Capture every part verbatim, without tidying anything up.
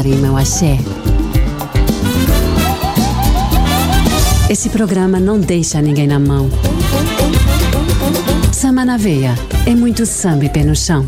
em meu axé. Esse programa não deixa ninguém na mão. Samba na veia, é muito samba e pé no chão.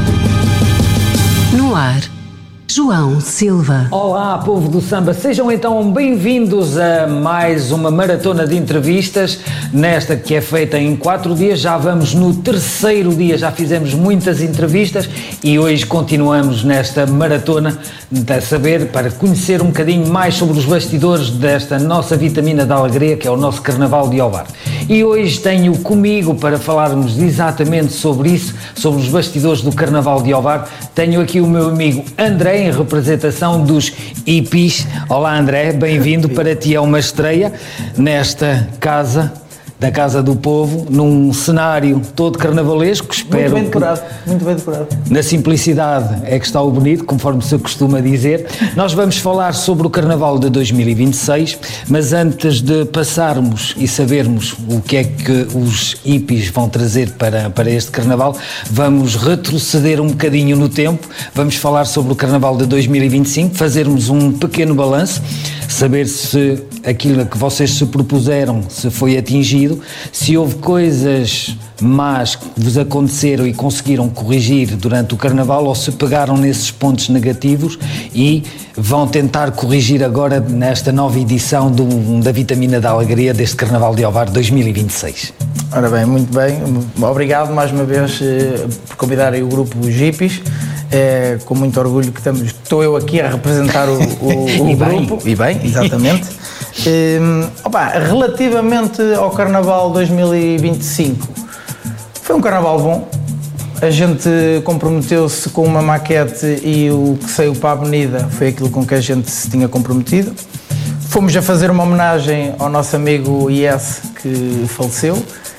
No ar, João Silva. Olá, povo do samba, sejam então bem-vindos a mais uma maratona de entrevistas, nesta que é feita em quatro dias, já vamos no terceiro dia, já fizemos muitas entrevistas e hoje continuamos nesta maratona de saber, para conhecer um bocadinho mais sobre os bastidores desta nossa vitamina da alegria, que é o nosso Carnaval de Ovar. E hoje tenho comigo, para falarmos exatamente sobre isso, sobre os bastidores do Carnaval de Ovar, tenho aqui o meu amigo André, em representação dos hippies. Olá André, bem-vindo, para ti é uma estreia nesta casa, da Casa do Povo, num cenário todo carnavalesco, espero. Muito bem decorado, muito bem decorado. Na simplicidade é que está o bonito, conforme se costuma dizer. Nós vamos falar sobre o Carnaval de dois mil e vinte e seis, mas antes de passarmos e sabermos o que é que os hippies vão trazer para, para este Carnaval, vamos retroceder um bocadinho no tempo, vamos falar sobre o Carnaval de dois mil e vinte e cinco, fazermos um pequeno balanço, saber se aquilo que vocês se propuseram, se foi atingido, se houve coisas más que vos aconteceram e conseguiram corrigir durante o Carnaval, ou se pegaram nesses pontos negativos e vão tentar corrigir agora nesta nova edição do, da Vitamina da Alegria deste Carnaval de Ovar dois mil e vinte e seis. Ora bem, muito bem, obrigado mais uma vez eh, por convidarem o grupo Hippies. É com muito orgulho que estamos, estou eu aqui a representar o, o, o e grupo. Bem. E bem, exatamente. um, opa, relativamente ao Carnaval dois mil e vinte e cinco, foi um Carnaval bom. A gente comprometeu-se com uma maquete e o que saiu para a avenida foi aquilo com que a gente se tinha comprometido. Fomos a fazer uma homenagem ao nosso amigo I S, que faleceu,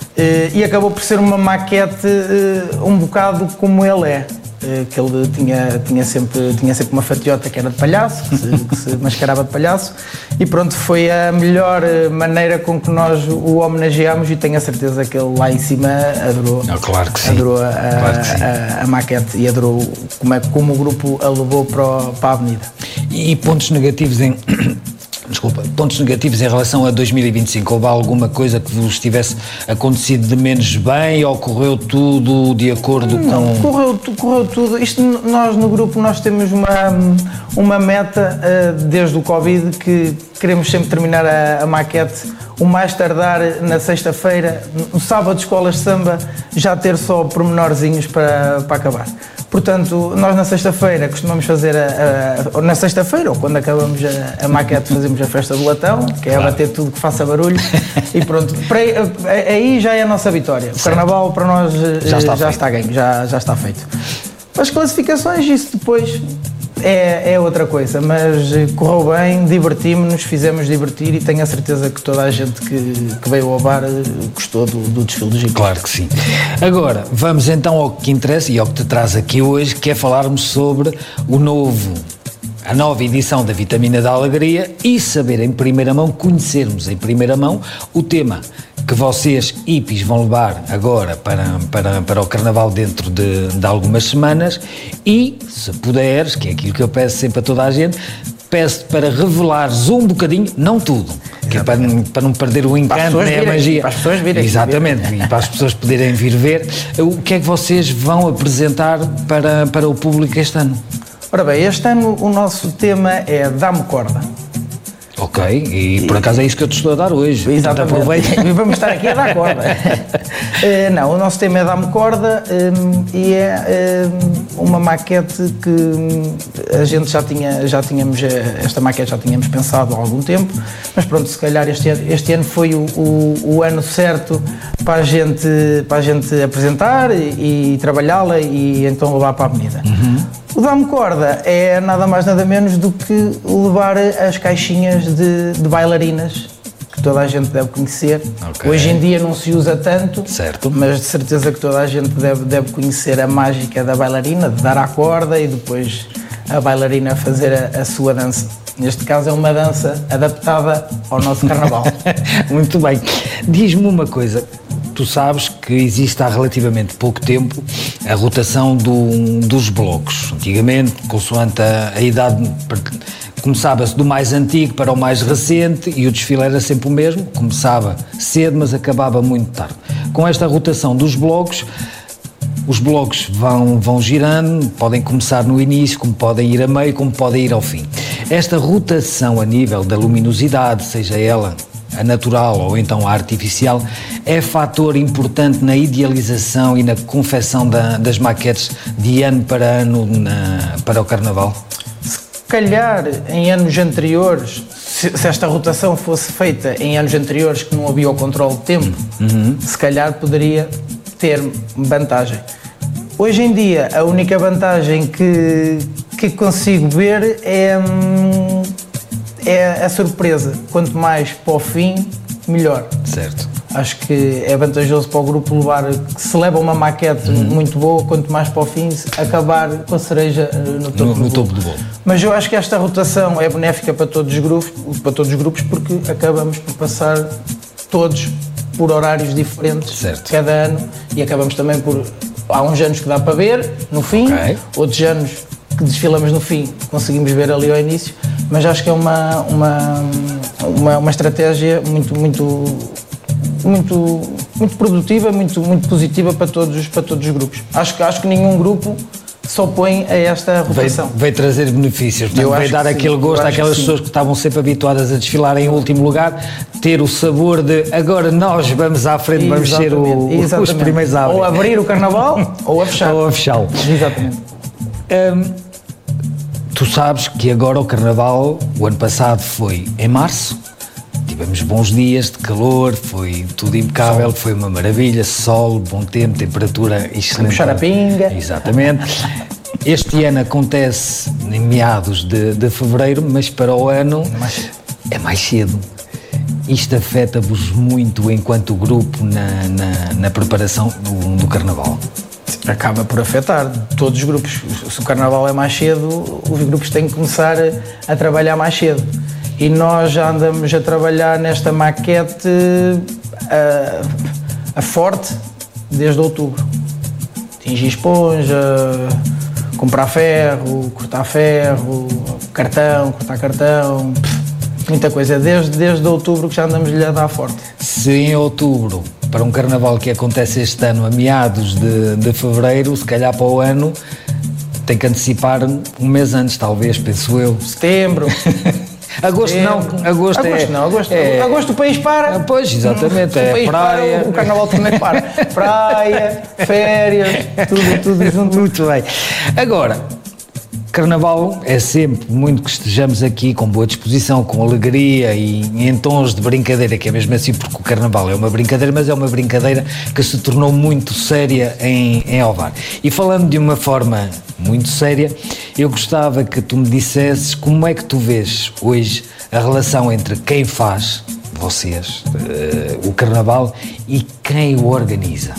e acabou por ser uma maquete um bocado como ele é. Que ele tinha, tinha, sempre, tinha sempre uma fatiota que era de palhaço, que se, que se mascarava de palhaço, e pronto, foi a melhor maneira com que nós o homenageámos, e tenho a certeza que ele lá em cima adorou, Não, claro que sim. adorou a, claro que sim. a, a maquete e adorou como, é, como o grupo a levou para, o, para a avenida. E pontos negativos em... Desculpa, pontos negativos em relação a dois mil e vinte e cinco, houve alguma coisa que vos tivesse acontecido de menos bem, ou correu tudo de acordo Não, com... correu, correu tudo. Isto, nós no grupo nós temos uma, uma meta uh, desde o Covid, que queremos sempre terminar a, a maquete o mais tardar na sexta-feira, no sábado escolas de samba, já ter só pormenorzinhos para, para acabar. Portanto, nós na sexta-feira costumamos fazer, a, a, na sexta-feira, ou quando acabamos a, a maquete, fazemos a festa do latão, que é claro. Bater tudo que faça barulho, e pronto, para, aí já é a nossa vitória. O Carnaval para nós já está, já está ganho, já, já está feito. As classificações, isso depois é, é outra coisa, mas correu bem, divertimos-nos, fizemos divertir, e tenho a certeza que toda a gente que, que veio ao bar gostou do, do desfile dos hippies. Claro que sim. Agora, vamos então ao que interessa e ao que te traz aqui hoje, que é falarmos sobre o novo, a nova edição da Vitamina da Alegria, e saber em primeira mão, conhecermos em primeira mão o tema que vocês, hippies, vão levar agora para, para, para o Carnaval dentro de, de algumas semanas, e, se puderes, que é aquilo que eu peço sempre a toda a gente, peço para revelares um bocadinho, não tudo, que é para, para não perder o encanto, nem a magia. Para as pessoas virem. Exatamente, e para as pessoas poderem vir ver. O que é que vocês vão apresentar para, para o público este ano? Ora bem, este ano o nosso tema é Dá-me Corda. Ok, e por acaso é isso que eu te estou a dar hoje. Exatamente. Aproveita. E vamos estar aqui a dar corda. uh, não, o nosso tema é Dá-me Corda, um, e é um, uma maquete que a gente já tinha, já tínhamos, esta maquete já tínhamos pensado há algum tempo, mas pronto, se calhar este ano, este ano foi o, o, o ano certo para a gente, para a gente apresentar e, e trabalhá-la, e então levar para a avenida. Uhum. O Dá-me Corda é nada mais nada menos do que levar as caixinhas de, de bailarinas, que toda a gente deve conhecer. Okay. Hoje em dia não se usa tanto, certo. Mas de certeza que toda a gente deve, deve conhecer a mágica da bailarina, de dar à corda e depois a bailarina fazer a, a sua dança. Neste caso é uma dança adaptada ao nosso Carnaval. Muito bem. Diz-me uma coisa, tu sabes que existe há relativamente pouco tempo a rotação do, dos blocos. Antigamente, consoante a, a idade, começava-se do mais antigo para o mais recente e o desfile era sempre o mesmo, começava cedo, mas acabava muito tarde. Com esta rotação dos blocos, os blocos vão, vão girando, podem começar no início, como podem ir a meio, como podem ir ao fim. Esta rotação a nível da luminosidade, seja ela a natural ou então a artificial, é fator importante na idealização e na confecção da, das maquetes de ano para ano na, para o Carnaval? Se calhar em anos anteriores, se, se esta rotação fosse feita em anos anteriores que não havia o controle de tempo, uhum. se calhar poderia ter vantagem. Hoje em dia a única vantagem que, que consigo ver é, é a surpresa. Quanto mais para o fim, melhor. Certo. Acho que é vantajoso para o grupo levar, se leva uma maquete uhum. muito boa, quanto mais para o fim, acabar com a cereja no topo, no, do, no topo do bolo. Mas eu acho que esta rotação é benéfica para todos os grupos, para todos os grupos porque acabamos por passar todos por horários diferentes, certo. Cada ano, e acabamos também por... Há uns anos que dá para ver no fim, okay. outros anos que desfilamos no fim conseguimos ver ali ao início, mas acho que é uma, uma, uma, uma estratégia muito, muito, muito, muito produtiva, muito, muito positiva para todos, para todos os grupos. Acho que, acho que nenhum grupo se opõe a esta rotação. Veio, veio trazer benefícios, portanto, veio dar aquele gosto àquelas pessoas que estavam sempre habituadas a desfilar em último lugar, ter o sabor de agora nós vamos à frente, vamos ser o, os primeiros a abrir. Ou abrir o Carnaval ou a fechar. Ou a fechá-lo. Exatamente. Hum, tu sabes que agora o Carnaval, o ano passado foi em março, tivemos bons dias de calor, foi tudo impecável, sol. Foi uma maravilha, sol, bom tempo, temperatura excelente. Puxar a pinga. Exatamente. Este ano acontece em meados de, de fevereiro, mas para o ano é mais cedo. Isto afeta-vos muito enquanto grupo na, na, na preparação do, do Carnaval? Acaba por afetar todos os grupos. Se o Carnaval é mais cedo, os grupos têm que começar a trabalhar mais cedo. E nós já andamos a trabalhar nesta maquete a, a forte desde outubro. Tingir esponja, comprar ferro, cortar ferro, cartão, cortar cartão, muita coisa. Desde, desde outubro que já andamos-lhe a dar forte. Se em outubro, para um Carnaval que acontece este ano a meados de, de fevereiro, se calhar para o ano tem que antecipar um mês antes, talvez, penso eu. Setembro. Agosto não, agosto, agosto é, não, agosto, é, agosto o país para. Pois, exatamente, é o país praia. Para, o Carnaval também para. Praia, férias, tudo, tudo junto. Muito bem. Agora, Carnaval é sempre muito que estejamos aqui com boa disposição, com alegria e em tons de brincadeira, que é mesmo assim, porque o Carnaval é uma brincadeira, mas é uma brincadeira que se tornou muito séria em, em Ovar. E falando de uma forma muito séria, eu gostava que tu me dissesses como é que tu vês hoje a relação entre quem faz, vocês, uh, o Carnaval, e quem o organiza.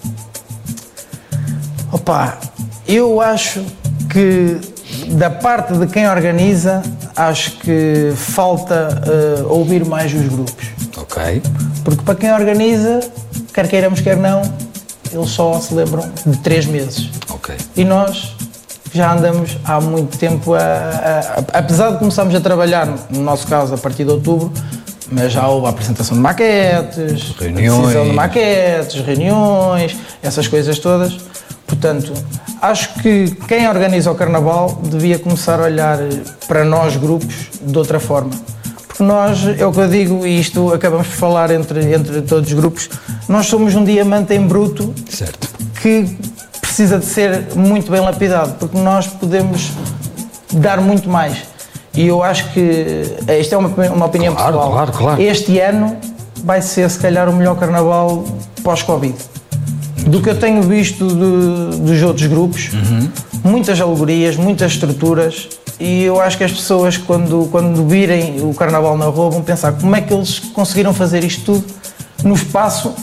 Opa, eu acho que da parte de quem organiza, acho que falta uh, ouvir mais os grupos. Ok. Porque para quem organiza, quer queiramos, quer não, eles só se lembram de três meses. Ok. E nós já andamos há muito tempo, a, a, a, apesar de começarmos a trabalhar, no nosso caso, a partir de outubro, mas já houve a apresentação de maquetes, reuniões. A decisão de maquetes, reuniões, essas coisas todas. Portanto, acho que quem organiza o Carnaval devia começar a olhar para nós, grupos, de outra forma. Porque nós, é o que eu digo, e isto acabamos por falar entre, entre todos os grupos, nós somos um diamante em bruto, certo, que precisa de ser muito bem lapidado, porque nós podemos dar muito mais. E eu acho que, isto é uma, uma opinião claro, pessoal, claro, claro. Este ano vai ser, se calhar, o melhor Carnaval pós-Covid. Do que eu tenho visto de, dos outros grupos, uhum. muitas alegorias, muitas estruturas, e eu acho que as pessoas, quando, quando virem o Carnaval na rua, vão pensar como é que eles conseguiram fazer isto tudo no espaço.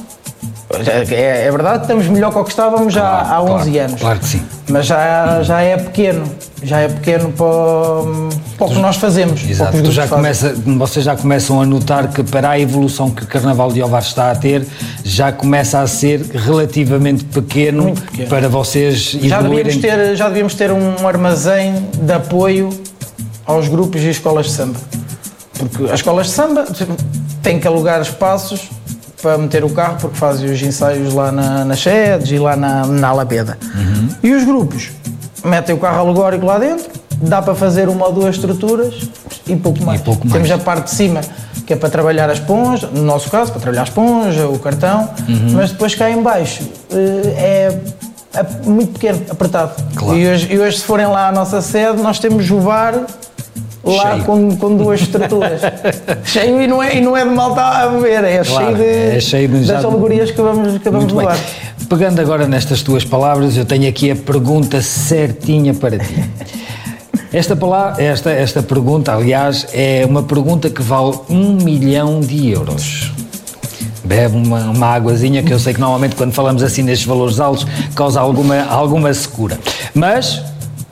É, é verdade que estamos melhor que o que estávamos já claro, há onze claro, anos, claro que sim. Mas já, já é pequeno, já é pequeno para, para o que nós fazemos. Exato, para tu já começa, vocês já começam a notar que para a evolução que o Carnaval de Ovar está a ter, já começa a ser relativamente pequeno, pequeno. para vocês já evoluírem. Devíamos ter, já devíamos ter um armazém de apoio aos grupos e escolas de samba. Porque as escolas de samba têm que alugar espaços para meter o carro, porque fazem os ensaios lá na, nas sedes e lá na, na Alameda. Uhum. E os grupos metem o carro alegórico lá dentro, dá para fazer uma ou duas estruturas e pouco mais. E pouco mais. Temos a parte de cima, que é para trabalhar a esponja, no nosso caso, para trabalhar a esponja, o cartão, uhum. mas depois cá em baixo é, é muito pequeno, apertado. Claro. E, hoje, e hoje, se forem lá à nossa sede, nós temos o bar lá com, com duas estruturas. Cheio e não, é, e não é de malta a beber, é, claro, cheio, de, é cheio de, das já... alegorias que vamos, que vamos levar. Pegando agora nestas tuas palavras, eu tenho aqui a pergunta certinha para ti. Esta, palavra, esta, esta pergunta, aliás, é uma pergunta que vale um milhão de euros. Bebe uma, uma águazinha, que eu sei que normalmente quando falamos assim nestes valores altos causa alguma, alguma secura. Mas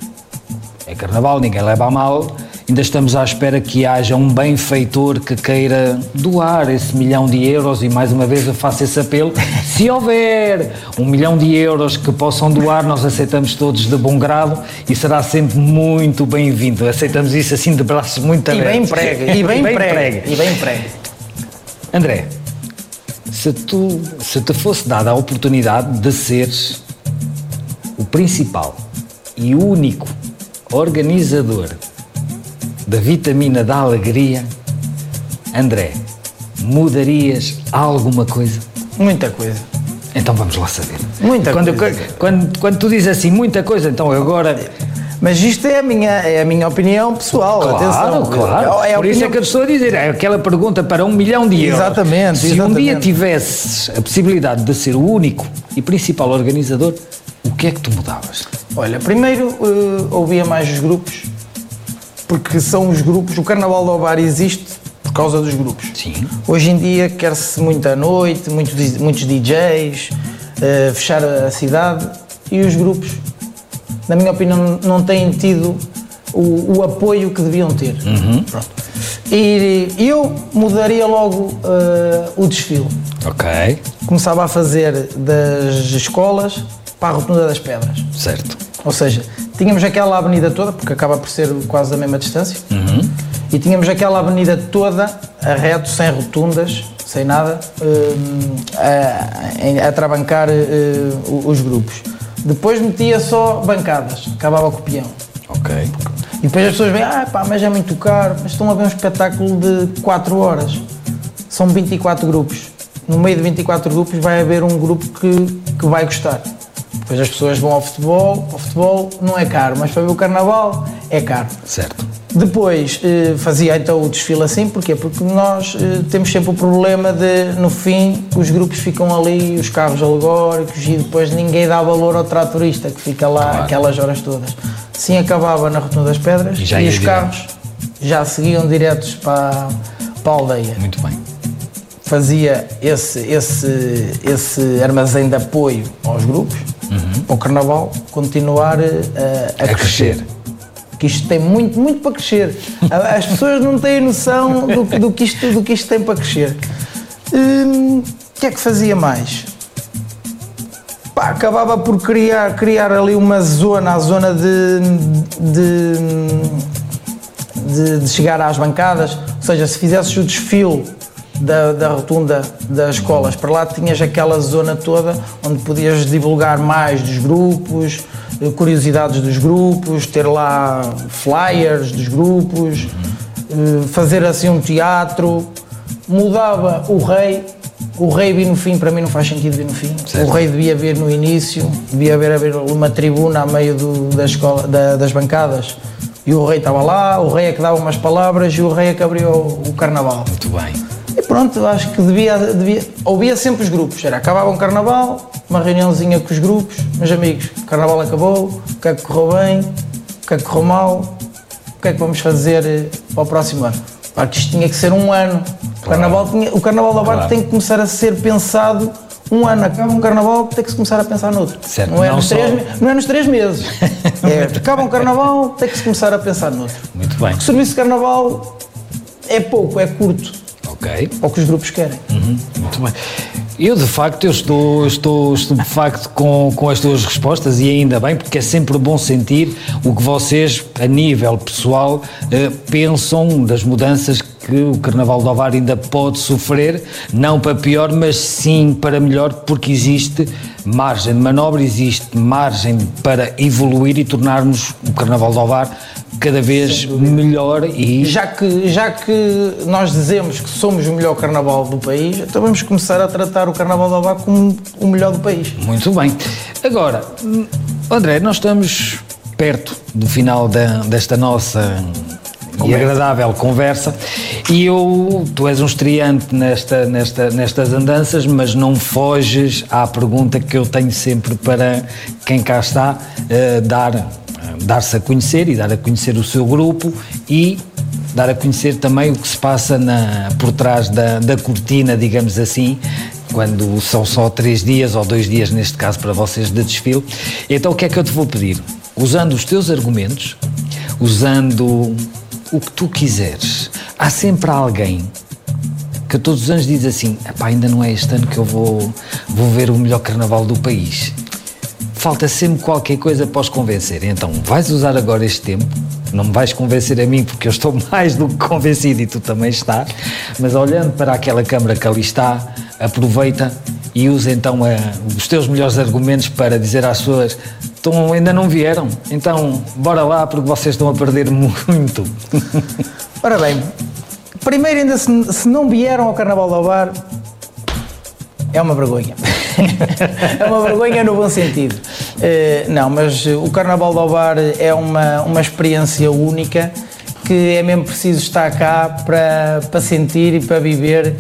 é Carnaval, ninguém leva a mal. Ainda estamos à espera que haja um benfeitor que queira doar esse milhão de euros e, mais uma vez, eu faço esse apelo. Se houver um milhão de euros que possam doar, nós aceitamos todos de bom grado e será sempre muito bem-vindo. Aceitamos isso assim de braços muito abertos. E bem prega. E bem prega. E bem prega. André, se, tu, se te fosse dada a oportunidade de seres o principal e o único organizador da Vitamina da Alegria, André, mudarias alguma coisa? Muita coisa. Então vamos lá saber. Muita quando, coisa. Quando, quando tu dizes assim, muita coisa, então agora... Mas isto é a minha, é a minha opinião pessoal, claro, atenção. Claro, é, é Por opinião... isso é que eu estou a dizer, é aquela pergunta para um milhão de euros. Exatamente. Se exatamente. um dia tivesses a possibilidade de ser o único e principal organizador, o que é que tu mudavas? Olha, primeiro uh, ouvia mais os grupos, porque são os grupos, o Carnaval de Ovar existe por causa dos grupos. Sim. Hoje em dia quer-se muito à noite, muitos, muitos D Js, uh, fechar a cidade, e os grupos, na minha opinião, não têm tido o, o apoio que deviam ter. Uhum. Pronto. E, e eu mudaria logo uh, o desfile. Ok. Começava a fazer das escolas para a Rotunda das Pedras. Certo. Ou seja, tínhamos aquela avenida toda, porque acaba por ser quase a mesma distância, uhum. e tínhamos aquela avenida toda a reto, sem rotundas, sem nada, a, a, a trabancar uh, os grupos. Depois metia só bancadas, acabava com o peão. Ok. E depois as pessoas veem, ah pá, mas é muito caro, mas estão a ver um espetáculo de quatro horas. São vinte e quatro grupos. No meio de vinte e quatro grupos vai haver um grupo que, que vai gostar. Depois as pessoas vão ao futebol, o futebol não é caro, mas para ver o Carnaval é caro. Certo. Depois eh, fazia então o desfile assim, porquê? Porque nós eh, temos sempre o problema de, no fim, os grupos ficam ali, os carros alegóricos, e depois ninguém dá valor ao tratorista que fica lá claro. Aquelas horas todas. Assim acabava na Rotunda das Pedras e, já e os carros já seguiam diretos para, para a aldeia. Muito bem. Fazia esse, esse, esse armazém de apoio aos grupos, uhum. para o Carnaval continuar a, a, a crescer. crescer. Que isto tem muito, muito para crescer. As pessoas não têm noção do, do, que, isto, do que isto tem para crescer. Hum, o que é que fazia mais? Pá, acabava por criar, criar ali uma zona, a zona de, de, de, de chegar às bancadas. Ou seja, se fizesses o desfile Da, da rotunda das escolas, para lá tinhas aquela zona toda onde podias divulgar mais dos grupos, curiosidades dos grupos, ter lá flyers dos grupos, fazer assim um teatro. Mudava o rei, o rei vir no fim, para mim não faz sentido vir no fim. Certo. O rei devia vir no início, devia haver, haver uma tribuna a meio do, da escola, da, das bancadas, e o rei estava lá, o rei é que dava umas palavras e o rei é que abriu o, o Carnaval. Muito bem. E pronto, acho que devia, devia... Ouvia sempre os grupos. Era, acabava um Carnaval, uma reuniãozinha com os grupos. Meus amigos, o Carnaval acabou, o que é que correu bem, o que é que correu mal, o que é que vamos fazer para o próximo ano. Claro que isto tinha que ser um ano. O Carnaval, tinha, o Carnaval do Ovar claro. Tem que começar a ser pensado um ano acaba um carnaval, tem que se começar a pensar noutro. Certo, não, é não nos só- três, não é nos três meses. É, acaba um carnaval, tem que se começar a pensar noutro. Muito bem. O serviço de carnaval é pouco, é curto, Ok. é o que os grupos querem. Uhum, muito bem. Eu, de facto, eu estou, estou, estou de facto com, com as tuas respostas e ainda bem, porque é sempre bom sentir o que vocês, a nível pessoal, eh, pensam das mudanças que o Carnaval de Ovar ainda pode sofrer, não para pior, mas sim para melhor, porque existe margem de manobra, existe margem para evoluir e tornarmos o Carnaval de Ovar cada vez melhor e... Já que, já que nós dizemos que somos o melhor carnaval do país, então vamos começar a tratar o Carnaval de Ovar como o melhor do país. Muito bem. Agora, André, nós estamos perto do final da, desta nossa e agradável conversa e eu, tu és um estreante nesta, nesta, nestas andanças, mas não foges à pergunta que eu tenho sempre para quem cá está, uh, dar, dar-se a conhecer e dar a conhecer o seu grupo e dar a conhecer também o que se passa na, por trás da, da cortina, digamos assim, quando são só três dias ou dois dias, neste caso para vocês, de desfile. Então o que é que eu te vou pedir? Usando os teus argumentos, usando o que tu quiseres, há sempre alguém que todos os anos diz assim: epá, ainda não é este ano que eu vou, vou ver o melhor carnaval do país. Falta sempre qualquer coisa para os convencer. Então vais usar agora este tempo, não me vais convencer a mim porque eu estou mais do que convencido e tu também estás, mas olhando para aquela câmara que ali está, aproveita e usa então a, os teus melhores argumentos para dizer às pessoas: então, ainda não vieram, então bora lá porque vocês estão a perder muito. Ora bem, primeiro ainda se, se não vieram ao Carnaval de Ovar, é uma vergonha. É uma vergonha no bom sentido. Uh, não, mas o Carnaval de Ovar é uma, uma experiência única que é mesmo preciso estar cá para, para sentir e para viver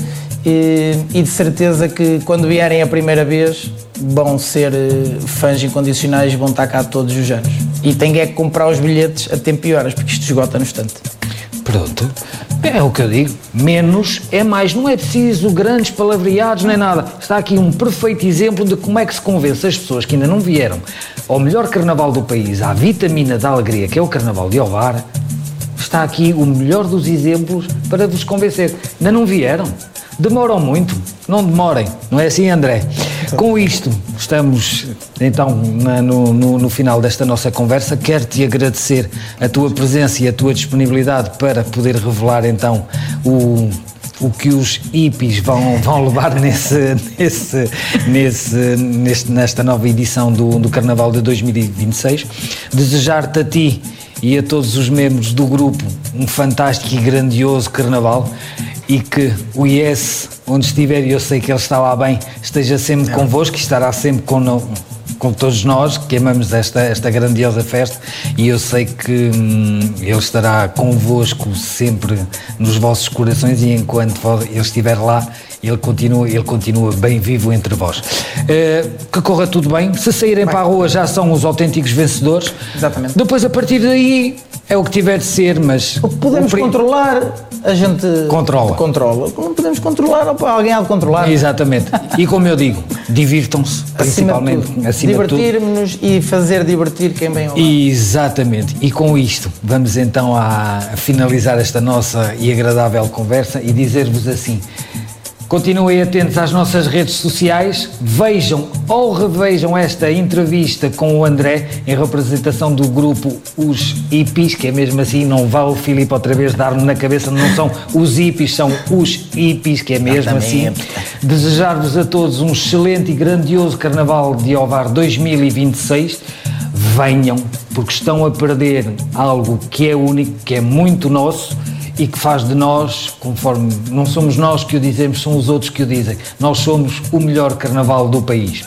e, e de certeza que quando vierem a primeira vez vão ser fãs incondicionais e vão estar cá todos os anos. E têm é que comprar os bilhetes a tempo e horas, porque isto esgota no instante. Pronto, é o que eu digo, menos é mais, não é preciso grandes palavreados nem nada. Está aqui um perfeito exemplo de como é que se convence as pessoas que ainda não vieram ao melhor carnaval do país, à vitamina da alegria que é o Carnaval de Ovar. Está aqui o melhor dos exemplos para vos convencer. Ainda não vieram? Demoram muito? Não demorem, não é assim, André? Com isto, estamos então na, no, no, no final desta nossa conversa. Quero-te agradecer a tua presença e a tua disponibilidade para poder revelar então o, o que os hippies vão, vão levar nesse, nesse, nesse, neste, nesta nova edição do, do Carnaval de dois mil e vinte e seis. Desejar-te a ti e a todos os membros do grupo um fantástico e grandioso Carnaval e que o I S, onde estiver, e eu sei que ele está lá bem, esteja sempre é. convosco e estará sempre com, com todos nós que amamos esta, esta grandiosa festa e eu sei que hum, ele estará convosco sempre nos vossos corações e enquanto ele estiver lá ele continua, ele continua bem vivo entre vós. Uh, que corra tudo bem. Se saírem bem para a rua já são os autênticos vencedores. Exatamente. Depois a partir daí é o que tiver de ser, mas... O que podemos o controlar, a gente controla. controla. O que não podemos controlar, opa, alguém há de controlar. Exatamente. E como eu digo, divirtam-se, principalmente. Acima de tudo. Divertir-nos e fazer divertir quem vem ao lado. Exatamente. E com isto, vamos então a, a finalizar esta nossa e agradável conversa e dizer-vos assim: continuem atentos às nossas redes sociais, vejam ou revejam esta entrevista com o André em representação do grupo Os Hippies, que é mesmo assim, não vá o Filipe outra vez dar-me na cabeça, não são os hippies, são os hippies, que é mesmo assim. Desejar-vos a todos um excelente e grandioso Carnaval de Ovar dois mil e vinte e seis. Venham, porque estão a perder algo que é único, que é muito nosso, e que faz de nós, conforme não somos nós que o dizemos, são os outros que o dizem. Nós somos o melhor carnaval do país.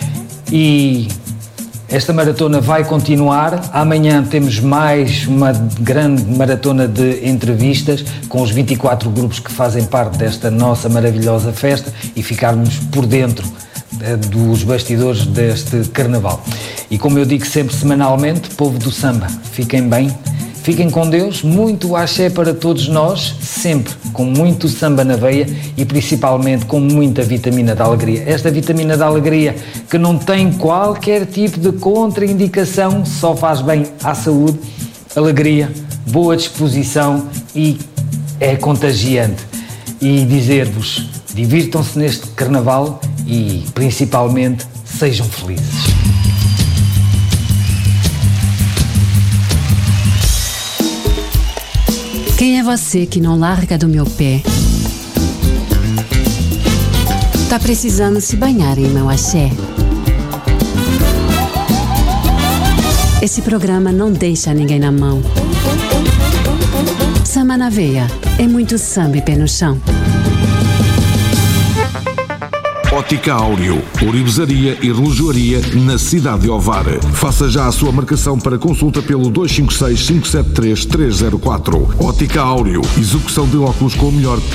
E esta maratona vai continuar. Amanhã temos mais uma grande maratona de entrevistas com os vinte e quatro grupos que fazem parte desta nossa maravilhosa festa e ficarmos por dentro dos bastidores deste carnaval. E como eu digo sempre semanalmente, povo do samba, fiquem bem, Fiquem com Deus, muito axé para todos nós, sempre com muito samba na veia e principalmente com muita vitamina da alegria. Esta vitamina da alegria que não tem qualquer tipo de contraindicação, só faz bem à saúde, alegria, boa disposição e é contagiante. E dizer-vos, divirtam-se neste carnaval e principalmente sejam felizes. Quem é você que não larga do meu pé? Tá precisando se banhar em meu axé? Esse programa não deixa ninguém na mão. Samba na veia, é muito samba e pé no chão. Ótica Áureo, ourivesaria e relojoaria na cidade de Ovar. Faça já a sua marcação para consulta pelo dois cinco seis, cinco sete três, três zero quatro. Ótica Áureo, execução de óculos com o melhor